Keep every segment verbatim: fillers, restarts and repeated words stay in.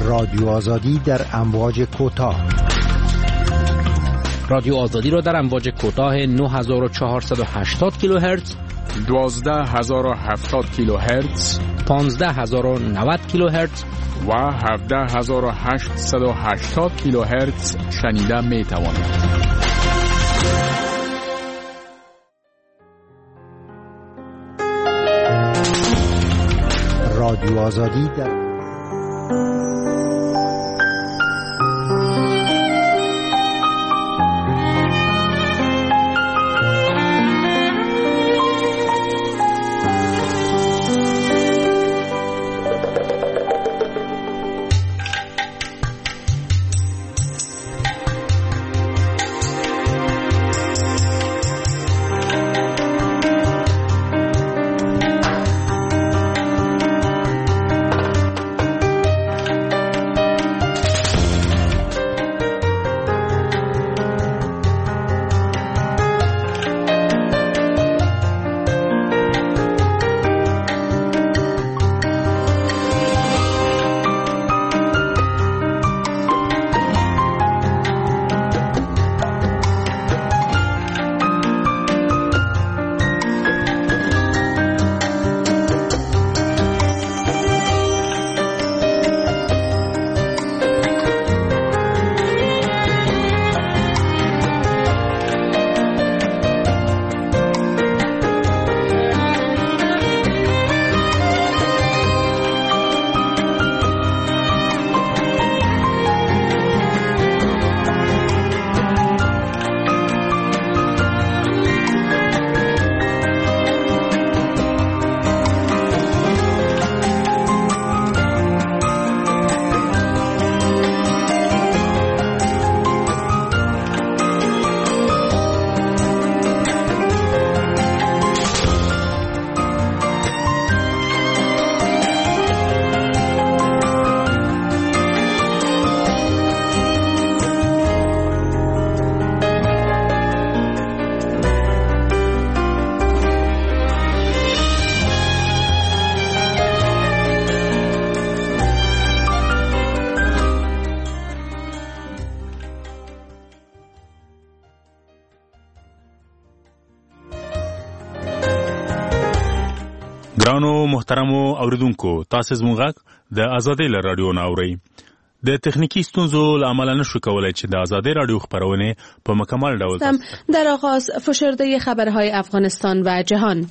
رادیو آزادی در امواج کوتاه. رادیو آزادی را در امواج کوتاه نه هزار و چهارصد و هشتاد کیلوهرتز، دوازده هزار و هفتاد کیلوهرتز، پانزده هزار و نود کیلوهرتز و هفده هزار و هشتصد و هشتاد کیلوهرتز شنیده می توانید. رادیو آزادی در ګرانو محترمو اوریدونکو، تاسو زموږ غږ د آزادۍ له رادیو نه اورئ. د تخنیکی ستونزو له امله نشو کولای چې د آزادۍ رادیو خبرونه په مکمل ډول در آغاز فشرده خبرهای افغانستان و جهان.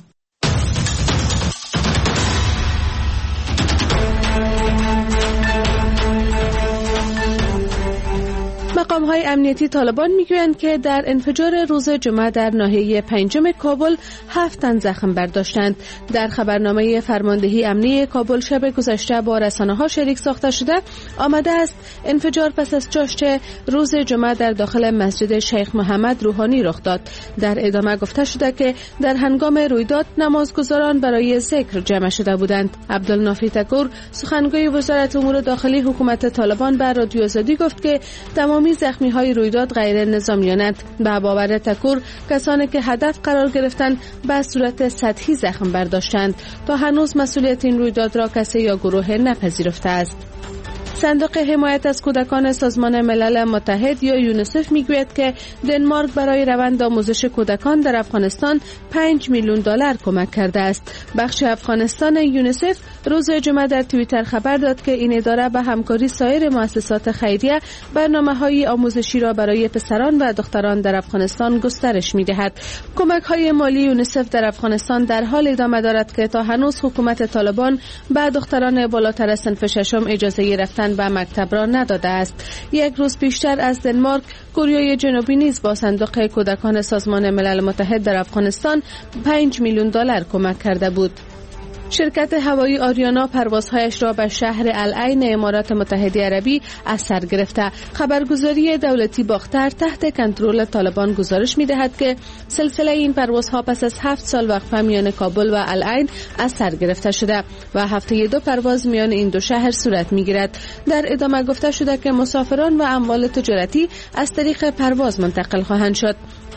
مقام‌های امنیتی طالبان میگویند که در انفجار روز جمعه در ناحیه پنجم کابل هفت تن زخم برداشتند. در خبرنامه فرماندهی امنیتی کابل شب گذشته با رسانه‌ها شریک ساخته شده آمده است انفجار پس از چاشت روز جمعه در داخل مسجد شیخ محمد روحانی رخ داد. در ادامه گفته شده که در هنگام رویداد نمازگزاران برای ذکر جمع شده بودند. عبدالنافی تکور سخنگوی وزارت امور داخلی حکومت طالبان به رادیو آزادی گفت که تمامی زخمی های رویداد غیر نظامیانند. به باور تکور کسانی که هدف قرار گرفتند به صورت سطحی زخم برداشتند. تا هنوز مسئولیت این رویداد را کسی یا گروه نپذیرفته است. صندوق حمایت از کودکان سازمان ملل متحد یا یونیسف میگوید که دنمارک برای روند آموزش کودکان در افغانستان پنج میلیون دلار کمک کرده است. بخش افغانستان یونیسف روز جمعه در توییتر خبر داد که این اداره به همکاری سایر مؤسسات خیریه برنامه‌های آموزشی را برای پسران و دختران در افغانستان گسترش می‌دهد. کمک‌های مالی یونیسف در افغانستان در حال ادامه دارد که تا هنوز حکومت طالبان به دختران بالاتر از صنف ششم اجازه رفتن به مکتب را نداده است. یک روز پیشتر از دنمارک، کره جنوبی نیز با صندوق کودکان سازمان ملل متحد در افغانستان پنج میلیون دلار کمک کرده بود. شرکت هوایی آریانا پروازهایش را به شهر العین امارات متحده عربی از سر گرفته. خبرگزاری دولتی باختر تحت کنترل طالبان گزارش می‌دهد که سلسله این پروازها پس از هفت سال وقفه میان کابل و العین از سر گرفته شده و هفته دو پرواز میان این دو شهر صورت می‌گیرد. در ادامه گفته شده که مسافران و اموال تجارتی از طریق پرواز منتقل خواهند شد.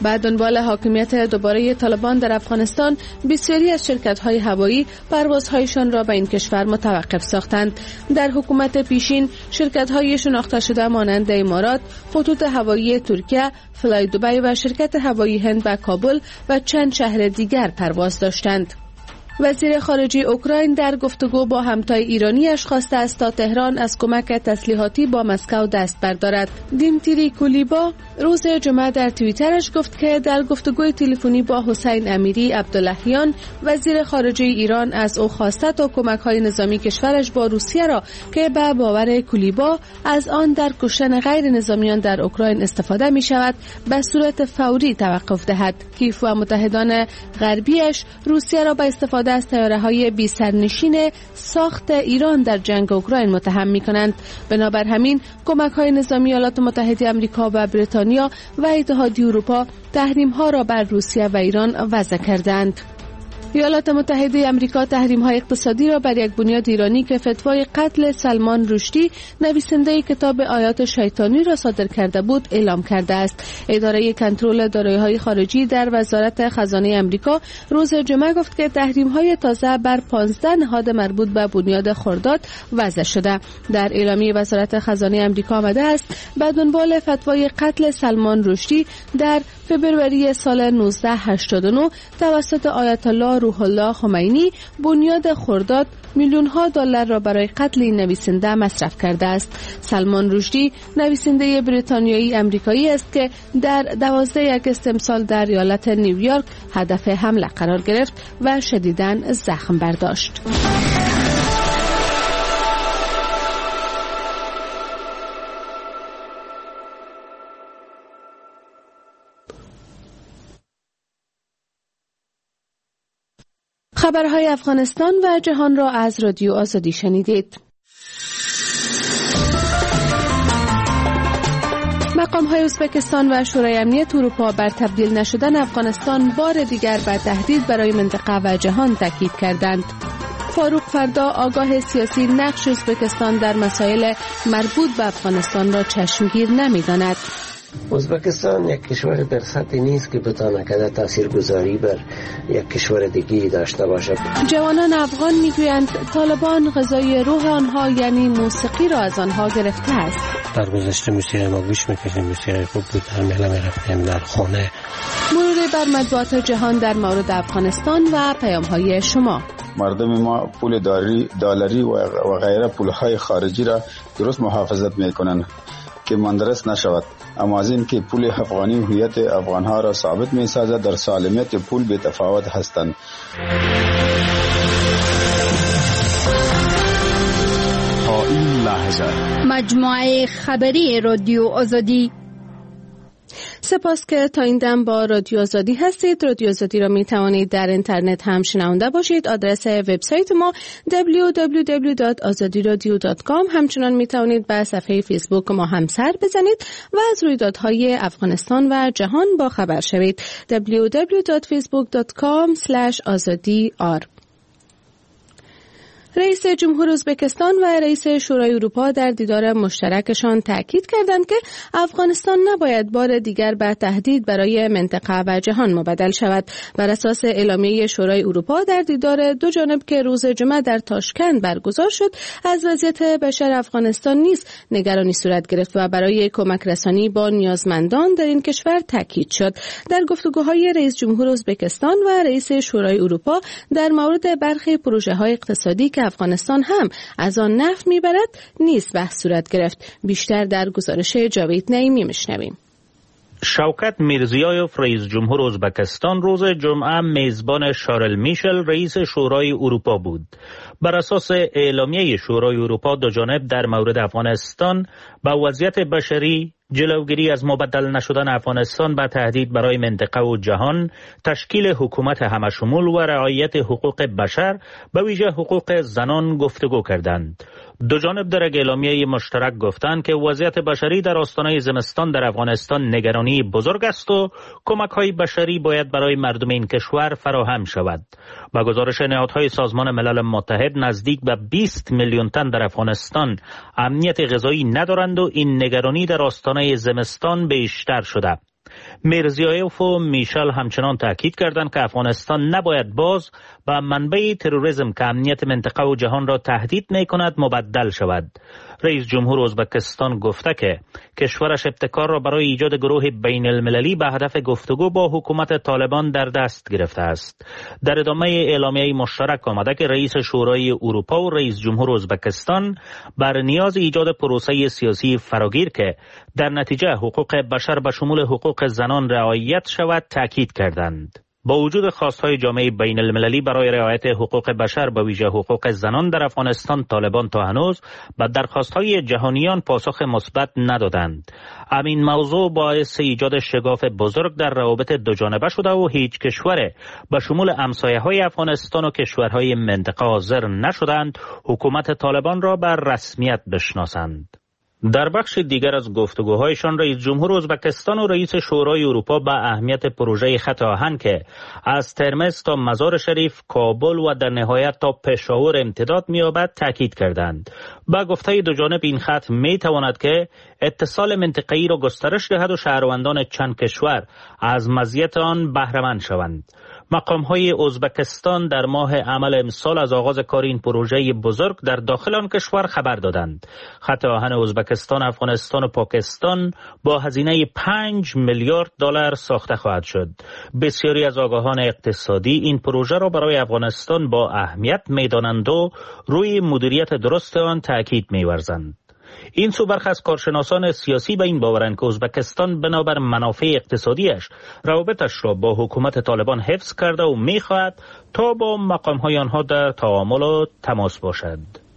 بعد دنبال حاکمیت دوباره طالبان در افغانستان، بسیاری از شرکت‌های هوایی پروازهایشان را به این کشور متوقف ساختند. در حکومت پیشین شرکت‌های شناخته شده مانند امارات، خطوط هوایی ترکیه، فلای دبی و شرکت هوایی هند به کابل و چند شهر دیگر پرواز داشتند. وزیر خارجه اوکراین در گفتگو با همتای ایرانیش خواسته است تا تهران از کمک تسلیحاتی با مسکو دست بردارد. دیمتری کولیبا روز جمعه در توییترش گفت که در گفتگوی تلفنی با حسین امیری عبداللهیان وزیر خارجه ایران از او خواسته تا کمک‌های نظامی کشورش با روسیه را که به باور کولیبا از آن در کشتن غیر نظامیان در اوکراین استفاده می‌شود به صورت فوری توقف دهد. کیف و متحدان غربیش روسیه را به استفاده از طیاره‌های بی سرنشین ساخت ایران در جنگ اوکراین متهم می‌کنند. بنابر همین کمک‌های نظامی ایالات متحده آمریکا و بریتانیا و اتحادیه اروپا تحریم‌ها را بر روسیه و ایران وضع کردند. ایالات متحده آمریکا تحریم‌های اقتصادی را بر یک بنیاد ایرانی که فتوای قتل سلمان رشدی نویسنده کتاب آیات شیطانی را صادر کرده بود اعلام کرده است. اداره کنترل دارایی‌های خارجی در وزارت خزانه آمریکا روز جمعه گفت که تحریم‌های تازه بر پانزده نهاد مربوط به بنیاد خرداد وضع شده. در اعلامیه وزارت خزانه آمریکا آمده است به دنبال فتوای قتل سلمان رشدی در فبروری سال نوزده هشتاد و نه توسط آیت الله روح الله خمینی بنیاد خرداد میلیون ها دلار را برای قتل این نویسنده مصرف کرده است. سلمان رشدی نویسنده بریتانیایی امریکایی است که در دوازده اگست امسال در ایالت نیویورک هدف حمله قرار گرفت و شدیداً زخم برداشت. خبرهای افغانستان و جهان را از رادیو آزادی شنیدید. مقام‌های ازبکستان و شورای امنیت اروپا بر تبدیل نشدن افغانستان بار دیگر به تهدید برای منطقه و جهان تاکید کردند. فاروق فردا آگاه سیاسی نقش ازبکستان در مسائل مربوط به افغانستان را چشمگیر نمی‌داند. ازبکستان یک کشور در سطحی نیست که بتواند که تاثیرگذاری بر یک کشور دیگری داشته باشد. جوانان افغان میگویند طالبان غذای روح آنها یعنی موسیقی را از آنها گرفته است. در گذشته موسیقی ما گوش میکردیم، موسیقی خوب بود، در میله میرفتیم در خانه. مرور بر مطبوعات جهان در مورد افغانستان و پیام‌های شما. مردم ما پول دلاری دلاری و غیره پولهای خارجی را درست محافظت میکنند که مندرس نشود، اما از این که پول افغانی هویت افغانها را ثابت می سازد در سالمیت پول به تفاوت هستند. تا این لحظه مجموعه خبری رادیو آزادی. سپاس که تا این دم با رادیو آزادی هستید. رادیو آزادی را می توانید در اینترنت هم شنونده باشید. آدرس وبسایت ما دبلیو دبلیو دبلیو دات آزادی رادیو دات کام. همچنان می توانید به صفحه فیسبوک ما هم سر بزنید و از رویدادهای افغانستان و جهان با خبر شوید. دبلیو دبلیو دات فیسبوک دات کام اسلش آزادی آر. رئیس جمهور ازبکستان و رئیس شورای اروپا در دیدار مشترکشان تاکید کردند که افغانستان نباید بار دیگر به تهدید برای منطقه و جهان مبدل شود. بر اساس اعلامیه شورای اروپا در دیدار دو جانب که روز جمعه در تاشکند برگزار شد، از وضعیت بشر افغانستان نیز نگرانی صورت گرفت و برای کمک رسانی با نیازمندان در این کشور تاکید شد. در گفتگوهای رئیس جمهور ازبکستان و رئیس شورای اروپا در مورد برخی پروژه‌های اقتصادی که افغانستان هم از آن نفع میبرد نیز بحث صورت گرفت. بیشتر در گزارش جاوید نعیمی میشنویم. شوکت میرزیایوف رئیس جمهور ازبکستان روز جمعه میزبان شارل میشل رئیس شورای اروپا بود. بر اساس اعلامیه شورای اروپا دو جانب در مورد افغانستان با وضعیت بشری، جلوگیری از مبدل نشدن افغانستان به تهدید برای منطقه و جهان، تشکیل حکومت همشمول و رعایت حقوق بشر به ویژه حقوق زنان گفتگو کردند. دو جانب در اعلامیه مشترک گفتند که وضعیت بشری در آستانه زمستان در افغانستان نگرانی بزرگ است و کمک‌های بشری باید برای مردم این کشور فراهم شود. با گزارش نهادهای سازمان ملل متحد نزدیک به بیست میلیون تن در افغانستان امنیت غذایی ندارند و این نگرانی در آستانه زمستان بیشتر شده. میرزیایوف و میشل همچنان تاکید کردند که افغانستان نباید باز به منبع تروریسم که امنیت منطقه و جهان را تهدید می‌کند مبدل شود. رئیس جمهور ازبکستان گفته که کشورش ابتکار را برای ایجاد گروه بین المللی به هدف گفتگو با حکومت طالبان در دست گرفته است. در ادامه اعلامیه مشترک آمده که رئیس شورای اروپا و رئیس جمهور ازبکستان بر نیاز ایجاد پروسه سیاسی فراگیر که در نتیجه حقوق بشر به شمول حقوق زنان رعایت شود تاکید کردند. با وجود خواستهای جامعه بین المللی برای رعایت حقوق بشر به ویژه حقوق زنان در افغانستان، طالبان تا هنوز به درخواستهای جهانیان پاسخ مثبت ندادند. همین موضوع باعث ایجاد شگاف بزرگ در روابط دو جانبه شده و هیچ کشور به شمول همسایه‌های افغانستان و کشورهای منطقه حاضر نشدند حکومت طالبان را بر رسمیت بشناسند. در بخش دیگر از گفتگوهایشان رئیس جمهور ازبکستان و رئیس شورای اروپا به اهمیت پروژه خط آهن که از ترمز تا مزار شریف، کابل و در نهایت تا پشاور امتداد می‌یابد تاکید کردند. با گفته دو جانب این خط می‌تواند که اتصال منطقه‌ای را گسترش دهد و شهروندان چند کشور از مزیت آن بهره مند شوند. مقام‌های ازبکستان در ماه عمل امسال از آغاز کار این پروژه بزرگ در داخل آن کشور خبر دادند. خط آهن ازبکستان، افغانستان و پاکستان با هزینه پنج میلیارد دلار ساخته خواهد شد. بسیاری از آگاهان اقتصادی این پروژه را برای افغانستان با اهمیت می‌دانند و روی مدیریت درست آن تاکید می‌ورزند. این سو برخی از کارشناسان سیاسی به این باورند که ازبکستان بنابر منافع اقتصادیش روابطش را با حکومت طالبان حفظ کرده و می‌خواهد تا با مقام‌های آنها در تعامل و تماس باشد.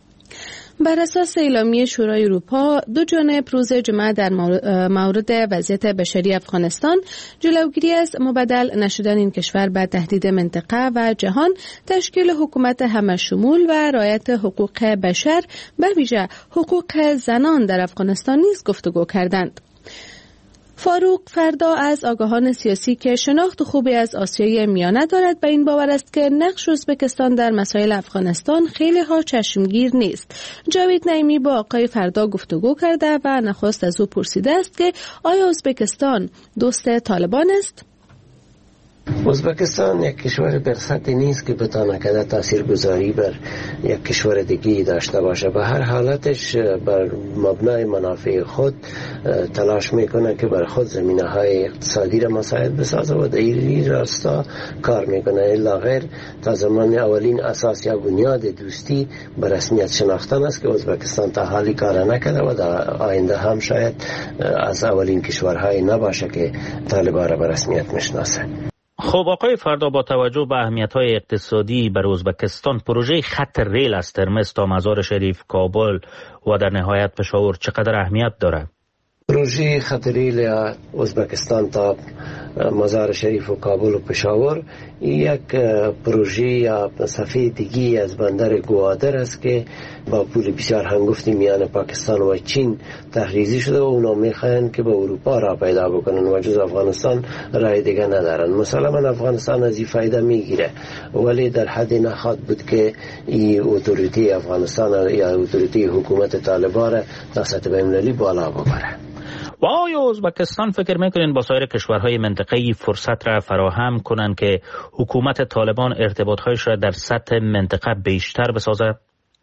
بر اساس اعلامیه شورای اروپا، دو جانب روز جمعه در مورد وضعیت بشری افغانستان جلوگیری از مبدل نشدن این کشور به تهدید منطقه و جهان، تشکیل حکومت همه‌شمول و رعایت حقوق بشر به ویژه حقوق زنان در افغانستان نیز گفتگو کردند. فاروق فردا از آگاهان سیاسی که شناخت خوبی از آسیای میانه دارد به این باور است که نقش ازبکستان در مسائل افغانستان خیلی ها چشمگیر نیست. جاوید نعیمی با آقای فردا گفتگو کرده و نخست از او پرسیده است که آیا ازبکستان دوست طالبان است؟ ازبکستان یک کشور برسطی نیست که بتانه که تاثیرگذاری بر یک کشور دیگه داشته باشه. به هر حالتش بر مبنای منافع خود تلاش میکنه که بر خود زمینه های اقتصادی را مساعد بسازه و در این راستا کار میکنه. الا غیر تا زمان اولین اساس یا بنیاد دوستی به رسمیت شناختن است که ازبکستان تا حالی کار نکرده و در آینده هم شاید از اولین کشورهای نباشه که طالبان را به رسمیت میشناسه. خب آقای فردا، با توجه به اهمیت‌های اقتصادی بر ازبکستان، پروژه خط ریل از ترمز تا مزار شریف، کابل و در نهایت پشاور چقدر اهمیت دارد؟ پروژه خط ریل ازبکستان تا مزار شریف و کابل و پشاور یک پروژه یا صفحه دیگی از بندر گوادر است که با پول بسیار هنگفتی میان پاکستان و چین تحریزی شده و اونا میخواهند که به اروپا را پیدا بکنن و جز افغانستان راه دیگه ندارن. مسلما افغانستان از این فایده میگیره ولی در حد نخواهد بود که این اتوریتی افغانستان یا اتوریتی حکومت طالبان را تا سطح بین‌المللی بالا ببره. و آیا ازبکستان فکر میکنین با سایر کشورهای منطقه‌ای فرصت را فراهم کنند که حکومت طالبان ارتباطهایش را در سطح منطقه بیشتر بسازد؟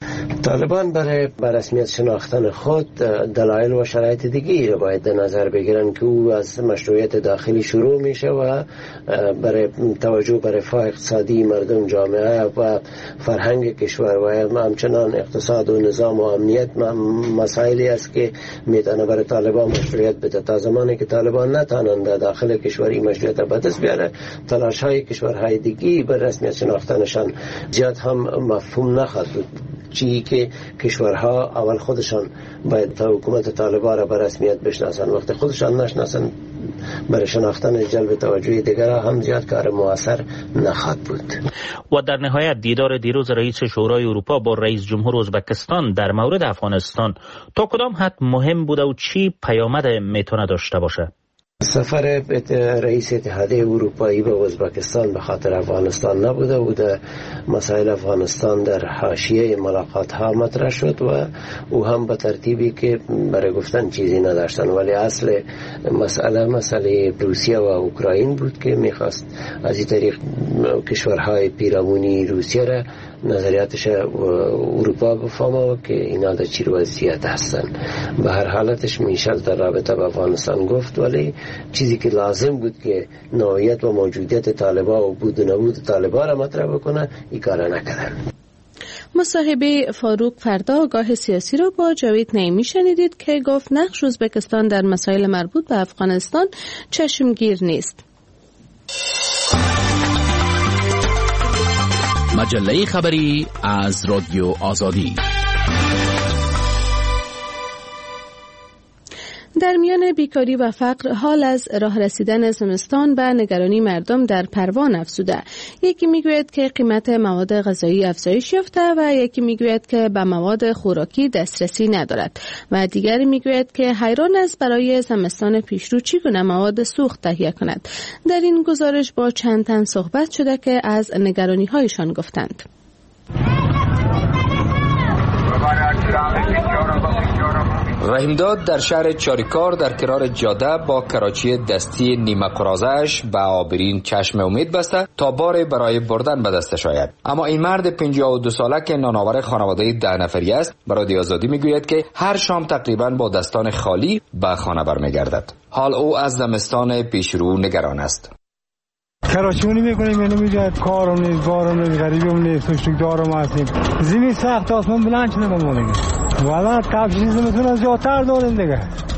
طالبان برای رسمیت شناختن خود دلایل و شرایط دیگری را باید در نظر بگیرن که او از مشروعیت داخلی شروع میشه و برای توجه به رفاه اقتصادی مردم، جامعه و فرهنگ کشور و همچنان اقتصاد و نظام و امنیت مسائلی است که میتونه برای طالبان مشروعیت بده. تا زمانی که طالبان نتانند داخل کشوری مشروعیت به دست بیاره، تلاش های کشورهای دیگری بر رسمیت شناختنشان زیاد هم مفهوم نخواهد بود. چی که کشورها اول خودشان باید تا حکومت طالبان را به رسمیت بشناسن، وقتی خودشان نشناسن برای شناختن جلب توجه دیگرها هم زیاد کار موثر نخواهد بود. و در نهایت دیدار دیروز رئیس شورای اروپا با رئیس جمهور ازبکستان در مورد افغانستان تا کدام حد مهم بوده و چی پیامد میتونه داشته باشه؟ سفر رئیس اتحادیه اروپایی به ازبکستان به خاطر افغانستان نبوده بوده. مسائل افغانستان در حاشیه ملاقات ها مطرح شد و او هم به ترتیبی که برای گفتن چیزی نداشتن، ولی اصل مسئله مسئله روسیه و اوکراین بود که میخواست از این طریق کشورهای پیرامونی روسیه را نظریاتش اروپا بفهمه که اینا در چی وضعیت هستن. به هر حالتش میشل در رابطه با افغانستان گفت، ولی چیزی که لازم بود که نوعیت و موجودیت طالبان و بود و نبود طالبان را مطرح بکنه، این کار نکردن. مصاحبه فاروق فردا آگاه سیاسی را با جاوید نعیمی شنیدید که گفت نقش ازبکستان در مسائل مربوط به افغانستان چشمگیر نیست. مجله خبری از رادیو آزادی. در میان بیکاری و فقر حال از راه رسیدن زمستان به نگرانی مردم در پروان افزوده. یکی میگوید که قیمت مواد غذایی افزایش یافته و یکی میگوید که به مواد خوراکی دسترسی ندارد و دیگری میگوید که حیران است برای زمستان پیشرو چگونه مواد سوخت تهیه کند. در این گزارش با چند تن صحبت شده که از نگرانی هایشان گفتند. رحیمداد در شهر چاریکار در کنار جاده با کراچی دستی نیمه قرازش به عابرین چشم امید بسته تا بار برای بردن به دستش آید. اما این مرد پنجاه و دو ساله که نانآور خانواده ده نفری است به رادیو آزادی میگوید که هر شام تقریبا با دستان خالی به خانه برمیگردد. حال او از زمستان پیشرو نگران است. کراچیونی میکنیم اینو میجاید کارم نیست، بارم نیست، غریبم نیست، سشتک دارم هستیم. زمین سخت آسمان بلند شده بمونیم. والا کفشی زمستون از جاتر داریم دیگه.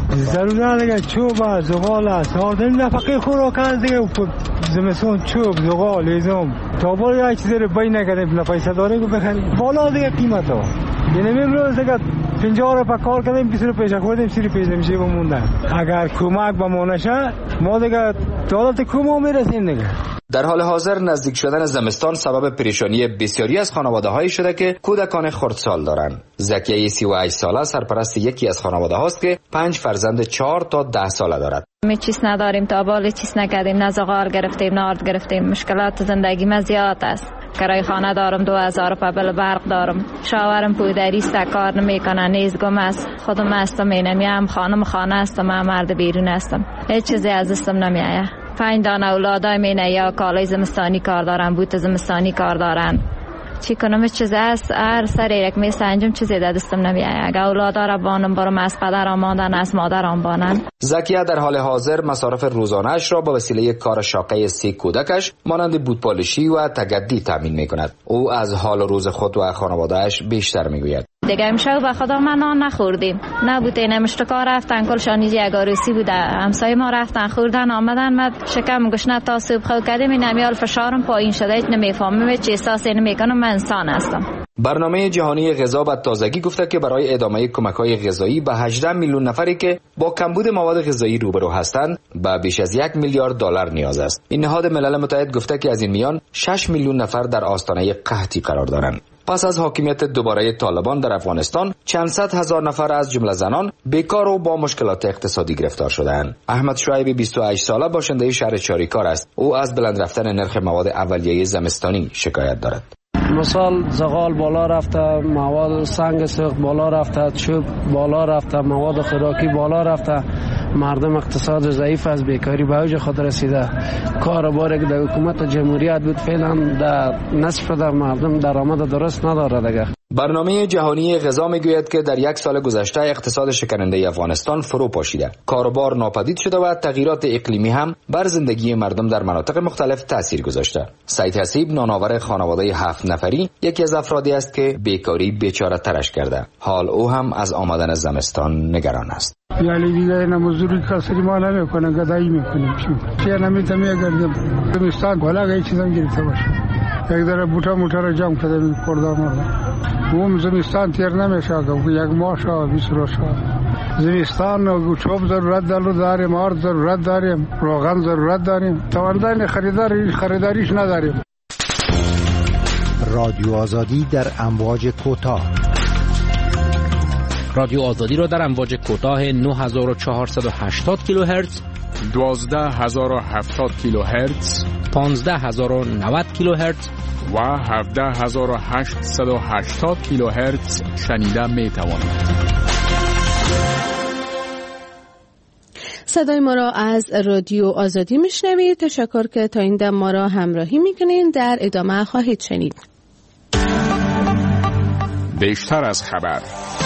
ضرور دیگه چوب است، زغال است، آردن نفقه خوراک است دیگه. زمستون چوب، زغال، هیزم. تا بالا یک چیزی رو بای نکردیم، پیسه داره که بخریم. بالا دیگه قیمت ها. یعنی امروز دیگه پنجاه رو پا کار کردیم، بیست رو پیش خوردیم، سی رو پیش نمیشه بموندن. اگر کمک بمونه شه ما دیگه دولت کمو میرسیم دیگه. در حال حاضر نزدیک شدن زمستان سبب پریشانی بسیاری از خانواده‌هایی شده که کودکان خردسال دارند. زکیه سی و هشت ساله سرپرست یکی از خانواده هاست که پنج فرزند چهار تا ده ساله دارد. می چیز نداریم، تا بالا چیز نکردیم، نه زغال گرفتیم، نه آرد گرفتیم. مشکلات زندگی ما زیاد است. کرای خانه دارم، دو هزار پبل برق دارم. شاورم پودری است، کار نمیکنه، نیز گم است. خودم هستم، اینم خانم خانه هستم، من مرد بیرون هستم. هیچ چیزی از دستم نمیآید. پنج دانه اولادای مینه یا کالای زمستانی کار دارن، بوت زمستانی کار دارن. چی کنم چیزی است، هر سری یک می سنجم چیزی در دستم نمیآید. اگه اولادا را بانم برم از پدرم ماندن، از مادرم بانن. زکیه در حال حاضر مصارف روزانه‌اش را با وسیله کار شاقه سه کودکش مانند بوتپالشی و تگدی تامین می‌کند. او از حال روز خود و خانواده‌اش بیشتر می‌گوید. دیگه امشب به خدا ما نان نخوردیم. نبوده نمشتکا رفتن کلشان یک عروسی بوده. همسایه ما رفتن خوردن آمدن، ما شکم گشنه تا صبح خو کردیم. این امیال فشارم پایین شده، نمیفهمم چه احساسی نمیکنم. من انسان هستم. برنامه جهانی غذا به تازگی گفته که برای ادامه کمک‌های غذایی به هجده میلیون نفری که با کمبود مواد غذایی روبرو هستند به بیش از یک میلیارد دلار نیاز است. این نهاد ملل متحد گفته که از این میان شش میلیون نفر در آستانه قحطی قرار دارند. پس از حاکمیت دوباره طالبان در افغانستان چند صد هزار نفر از جمله زنان بیکار و با مشکلات اقتصادی گرفتار شده‌اند. احمد شعیبی بیست و هشت ساله باشنده شهر چاریکار است. او از بلند رفتن نرخ مواد اولیه زمستانی شکایت دارد. مثال زغال بالا رفته، مواد سنگ سوخت بالا رفته، چوب بالا رفته، مواد خوراکی بالا رفته. مردم اقتصاد ضعیف از بیکاری به اوج خود رسیده. کاروباری که در حکومت جمهوریت بود فعلا در نصف در مردم درآمد درست نداره دیگه. برنامه جهانی غذا میگوید که در یک سال گذشته اقتصاد شکننده افغانستان فرو پاشیده. کاروبار ناپدید شده و تغییرات اقلیمی هم بر زندگی مردم در مناطق مختلف تاثیر گذاشته. سعید حسیب نانآور خانواده هفت نفری یکی از افرادی است که بیکاری بیچاره ترش کرده. حال او هم از آمدن زمستان نگران است. یعنی دیگه اینا مزدوری کسری ما نمیکنن، گدایی میکنیم. چی نمیتونم میگردم زمستان بالا یک چیزام گرفته باشه. یک ذره بوتا موتا رو جمع کردیم خوردار مردم. اون زمستان تیر نمیشه که یک ماه شا بیست روز شا. زمستان چوب ضرورت داریم، آرد ضرورت داریم، روغن ضرورت داریم. توانایی خریداری خریداریش نداریم. رادیو آزادی در امواج کوتاه. رادیو آزادی را در امواج کوتاه نه هزار و چهارصد و هشتاد کیلوهرتز دوازده هزار و هفتاد کیلوهرتز، پانزده هزار و نود کیلوهرتز و هفده هزار و هشتصد و هشتاد کیلوهرتز شنیده می توانید. صدای ما را از رادیو آزادی میشنوید. تشکر که تا این دم ما را همراهی میکنین. در ادامه خواهید شنید بیشتر از خبر.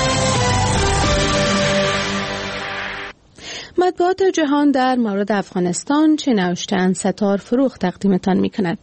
مطبوعات جهان در مورد افغانستان چه نوشته‌اند؟ ستار فروخ تقدیمتان میکند.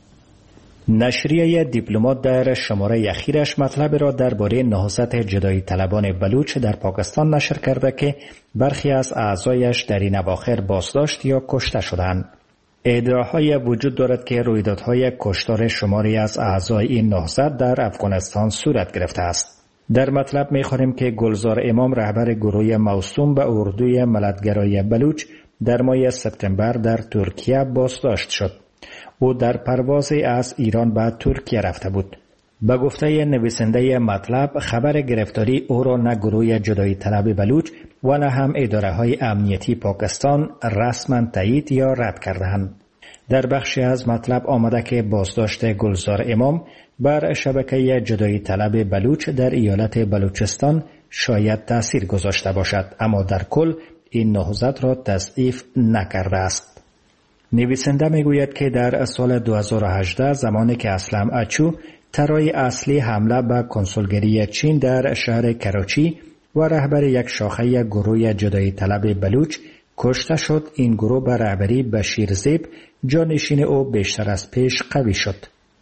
نشریه دیپلمات در شماره اخیرش مطلب را درباره نهضت جدایی طلبان بلوچ در پاکستان نشر کرده که برخی از اعضایش در این اواخر بازداشت یا کشته شدند. ادعاهای وجود دارد که رویدادهای کشتار شماری از اعضای این نهضت در افغانستان صورت گرفته است. در مطلب می‌خوانیم که گلزار امام رهبر گروه موسوم به اردوی ملتگرای بلوچ در ماه سپتامبر در ترکیه بازداشت شد. او در پروازی از ایران به ترکیه رفته بود. به گفته نویسنده مطلب، خبر گرفتاری او را نه گروه جدایی طلب بلوچ و نه هم اداره های امنیتی پاکستان رسما تایید یا رد کردند. در بخشی از مطلب آمده که بازداشت گلزار امام بر شبکه جدایی طلب بلوچ در ایالت بلوچستان شاید تأثیر گذاشته باشد، اما در کل این نهضت را تضعیف نکرده است. نویسنده میگوید که در سال دو هزار و هجده زمانی که اسلم اچو طرح اصلی حمله به کنسولگری چین در شهر کراچی و رهبر یک شاخه گروه جدایی طلب بلوچ کشته شد، این گروه به رهبری بشیر زیب جانشین او بیشتر از پیش قوی شد.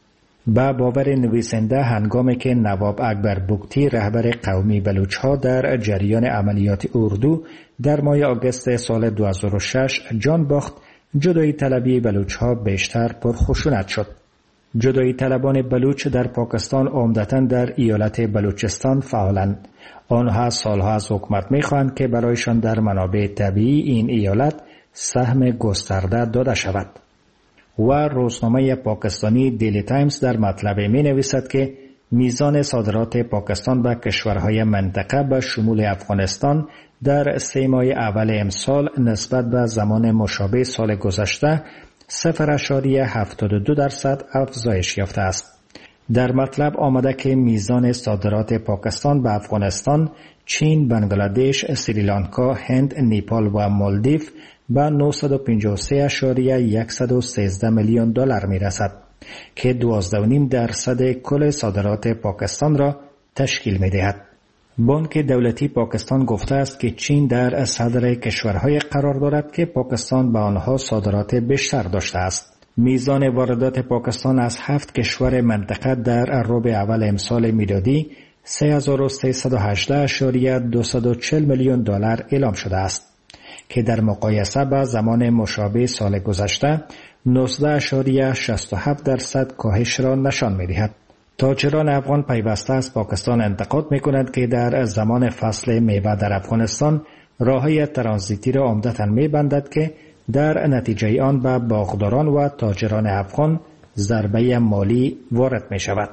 با باور نویسنده هنگامی که نواب اکبر بگتی رهبر قومی بلوچ ها در جریان عملیات اردو در ماه آگوست سال دو هزار و شش جان باخت، جدایی طلبی بلوچ ها بیشتر پرخشونت شد. جدایی طلبان بلوچ در پاکستان عمدتاً در ایالت بلوچستان فعالند. آنها سالها از حکومت می‌خواهند که برایشان در منابع طبیعی این ایالت سهم گسترده داده شود. و روزنامه پاکستانی دیلی تایمز در مطلب می‌نویسد که میزان صادرات پاکستان به کشورهای منطقه به شمول افغانستان در سه ماه اول امسال نسبت به زمان مشابه سال گذشته صفر ممیز هفتاد و دو درصد افزایش یافته است. در مطلب آمده که میزان صادرات پاکستان به افغانستان، چین، بنگلادش، سریلانکا، هند، نیپال و مالدیو به نهصد و پنجاه و سه ممیز صد و سیزده میلیون دلار میرسد که دوازده و نیم درصد کل صادرات پاکستان را تشکیل می‌دهد. بانک دولتی پاکستان گفته است که چین در صدر کشورهای قرار دارد که پاکستان به آنها صادرات بیشتر داشته است. میزان واردات پاکستان از هفت کشور منطقه در ربع اول امسال میلادی سه هزار و سیصد و هجده ممیز دویست و چهل میلیون دلار اعلام شده است که در مقایسه با زمان مشابه سال گذشته نوزده ممیز شصت و هفت درصد کاهش را نشان می‌دهد. تاجران افغان پیوسته از پاکستان انتقاد می‌کنند که در زمان فصل میوه در افغانستان راه‌های ترانزیتی را عمدتاً می‌بندد که در نتیجه آن به باغداران و تاجران افغان ضربه مالی وارد می‌شود.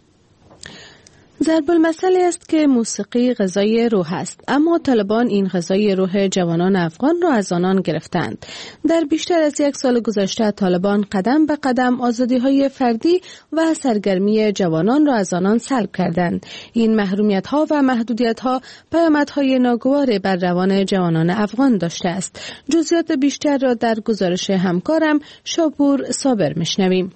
ضرب المثل است که موسیقی غذای روح است، اما طالبان این غذای روح جوانان افغان را از آنان گرفتند. در بیشتر از یک سال گذشته طالبان قدم به قدم آزادی‌های فردی و سرگرمی جوانان را از آنان سلب کردند. این محرومیت‌ها و محدودیت‌ها پیامدهای ناگواری بر روان جوانان افغان داشته است. جزئیات بیشتر را در گزارش همکارم شاپور صابر میشنویم.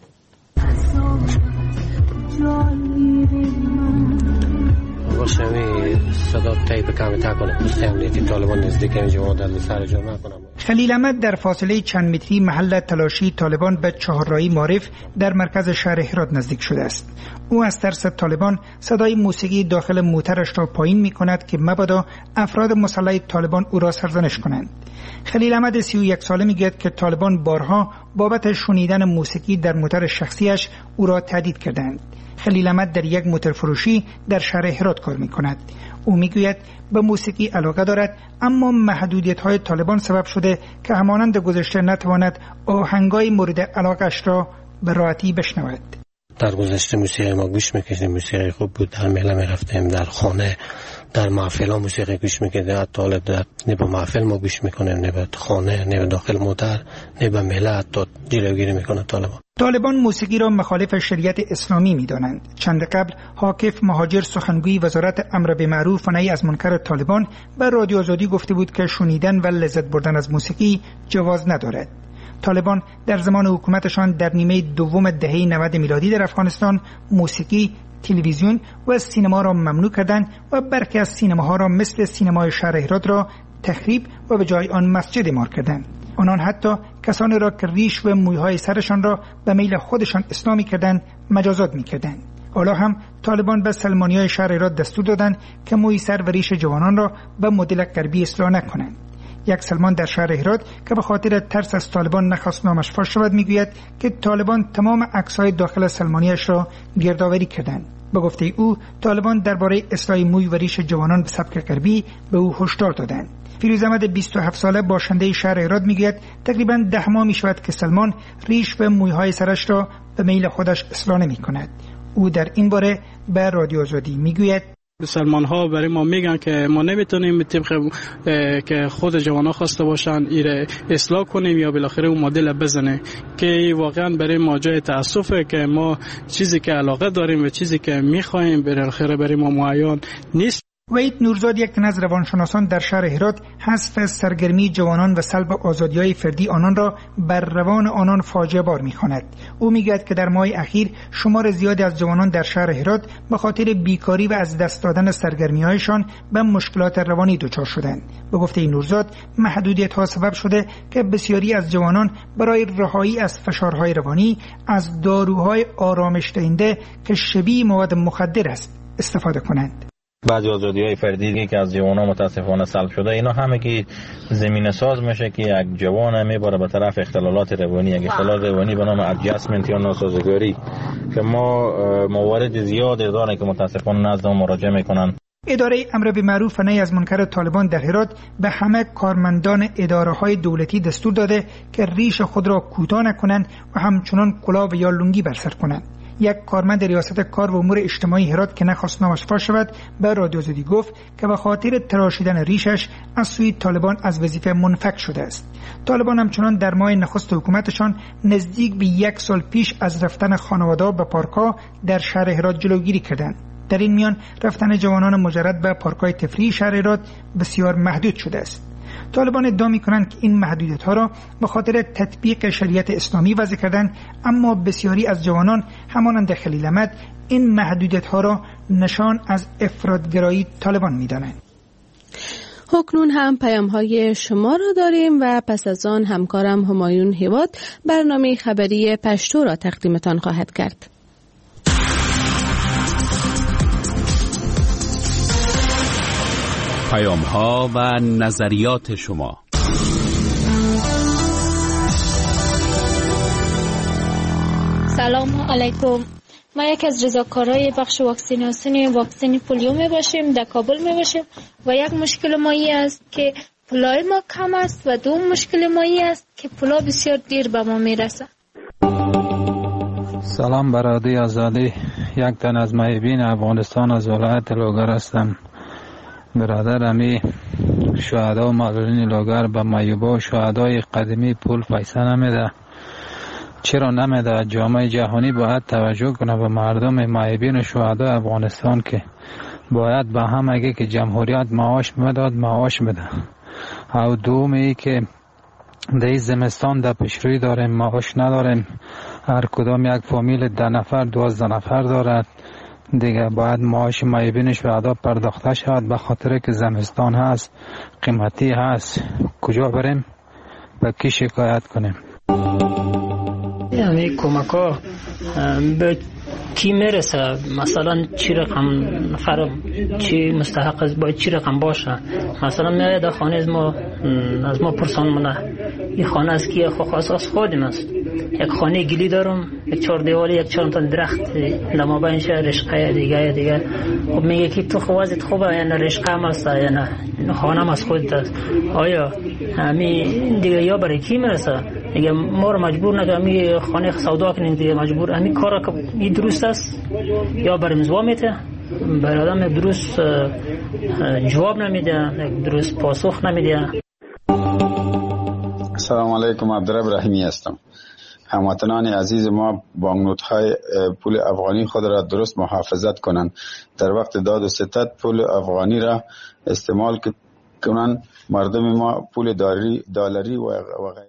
خلیل احمد در فاصله چند متری محل تلاشی طالبان به چهارراهی معارف در مرکز شهر هرات نزدیک شده است. او از ترس طالبان صدای موسیقی داخل موترش را پایین می کند که مبادا افراد مسلح طالبان او را سرزنش کنند. خلیل احمد سی و یک ساله می گوید که طالبان بارها بابت شنیدن موسیقی در موتر شخصیش او را تهدید کردند. خلیل احمد در یک موتر فروشی در شهر هرات کار می کند. او می گوید به موسیقی علاقه دارد، اما محدودیت های طالبان سبب شده که همانند گذشته نتواند آهنگای مورد علاقش را به راحتی بشنود. در گذشته موسیقی ما گوش میکشیم، موسیقی خوب بود، همه می رفتیم در خانه در محفل ها موسیقی گوش میکنه، حتی در نه به محفل ما گوش میکنه، نه به خانه، نه به داخل موتر، نه به مله حتی جلوگیری میکنه طالبان. طالبان موسیقی را مخالف شریعت اسلامی می‌دانند. چند قبل حاکف مهاجر سخنگوی وزارت امر بالمعروف و نهی از منکر طالبان به رادیو آزادی گفته بود که شنیدن و لذت بردن از موسیقی جواز ندارد. طالبان در زمان حکومتشان در نیمه دوم دهه نود میلادی در افغانستان موسیقی، تلویزیون و سینما را ممنوع کردند و برخی از سینماها را مثل سینمای شهر هرات را تخریب و به جای آن مسجد اعمار کردند. آنان حتی کسانی را که ریش و مویهای سرشان را به میل خودشان اسلامی کردند مجازات می‌کردند. حالا هم طالبان به سلمانیای شهر هرات دستور دادند که موی سر و ریش جوانان را به مدل غربی اصلاح نکنند. یک سلمان در شهر هرات که به خاطر ترس از طالبان نخواست نامش فاش شود میگوید که طالبان تمام عکس‌های داخل سلمانیش را گردآوری کردند. به گفته او طالبان درباره اصلاح موی و ریش جوانان به سبک غربی به او هشدار دادند. فیروز احمد بیست و هفت ساله باشنده شهر هرات میگوید تقریباً ده ماه میشود که سلمان ریش و مویهای سرش را به میل خودش اصلاح نمی‌کند. او در این باره به رادیو آزادی میگوید سلمان ها برای ما میگن که ما نمیتونیم طبق که خود جوانا خواسته باشن ایره اصلاح کنیم یا بالاخره اون مدل بزنه، که واقعا برای ما جای تاسفه که ما چیزی که علاقه داریم و چیزی که میخوایم بالاخره برای ما معین نیست. وحید نورزاد، یک تن از روانشناسان در شهر هرات، حذف سرگرمی جوانان و سلب آزادی‌های فردی آنان را بر روان آنان فاجعه بار می‌خواند. او می‌گوید که در ماه اخیر شمار زیادی از جوانان در شهر هرات به خاطر بیکاری و از دست دادن سرگرمی‌هایشان به مشکلات روانی دچار شدند. به گفته نورزاد محدودیت‌ها سبب شده که بسیاری از جوانان برای رهایی از فشارهای روانی از داروهای آرامش دهنده که شبیه مواد مخدر است استفاده کنند. بعضی آزادی‌های فردی که از جوانان متاسفانه سلب شده، اینا همه که زمینه ساز میشه که یک جوان میبره به طرف اختلالات روانی، یک اختلال روانی به نام ادجاستمنت یا ناسازگاری که ما موارد زیادی داریم که متاسفانه نزد ما مراجعه میکنن. اداره امر بالمعروف و نهی از منکر طالبان در هرات به همه کارمندان اداره‌های دولتی دستور داده که ریش خود را کوتاه نکنند و همچنان کلاه یا لنگی بر سر کنند. یک کارمند ریاست کار و امور اجتماعی هرات که نخواست نامش فاش شود به رادیو آزادی گفت که به خاطر تراشیدن ریشش از سوی طالبان از وظیفه منفک شده است. طالبان همچنان در ماه نخست حکومتشان نزدیک به یک سال پیش از رفتن خانواده‌ها به پارک‌ها در شهر هرات جلوگیری کردند. در این میان رفتن جوانان مجرد به پارک‌های تفریحی شهر هرات بسیار محدود شده است. طالبان ادعا می‌کنند که این محدودیت‌ها را به خاطر تطبیق شریعت اسلامی وضع کردند، اما بسیاری از جوانان همانند خلیل احمد این محدودیت‌ها را نشان از افراط‌گرایی طالبان می‌دانند. اکنون هم پیام‌های شما را داریم و پس از آن همکارم همایون هیواد برنامه خبری پشتو را تقدیمتان خواهد کرد. پیام‌ها و نظریات شما. سلام علیکم. ما یک از رضاکارای بخش واکسیناسیون واکسن پولیو می باشیم، در کابل می باشیم و یک مشکل ما این است که پولای ما کم است و دوم مشکل ما این است که پولا بسیار دیر به ما می رسه. سلام برادری آزادی، یک تن از محبین افغانستان از ولایت لوگر هستم. برادر امی شهدا و معلولین لوگر به مایوبا و شهدای قدیمی پول پیسه نمیده. چرا نمیده؟ جامعه جهانی باید توجه کنه به مردم معیبین و شهدای افغانستان که باید به هم اگه که جمهوریت معاش میداد معاش میده. او دومی که در زمستان در پیشروی داریم معاش نداریم، هر کدام یک فامیل ده نفر دوازده نفر دارد دیگه، باید معاش معیبین شهدا پرداخته شود به خاطر که زمستان هست، قیمتی هست. کجا بریم؟ به کی شکایت کنیم؟ یعنی کمک ها به کی میرسه؟ مثلا چی رقم نفر چی مستحق است، باید چی رقم باشه؟ مثلا میاد در خانه از ما از ما پرسان مونه این خانه از کیه؟ خو خاص از خودم است. یک خانه گلی دارم، یک چهار دیوالی، یک چهار تا درخت لما بینش رشقه دیگه دیگه. خب میگه که تو خوازت خوبه یا نه رشقه هم است یا نه خانه هم از خودت است. آیا همین دیگه یا برای کی میرسه؟ دیگه ما رو مجبور نگه می خانه سودا کنیم دیگه، مجبور همین کارا که این درست است یا برای مزوا میته برای آدم درست جواب نمیده، درست پاسخ نمیده. سلام علیکم، عبدالرب رحیمی هستم. هموطنان عزیز ما بانکنوت‌های پول افغانی خود را درست محافظت کنند. در وقت داد و ستد پول افغانی را استعمال کنند. مردم ما پول دلاری و غیره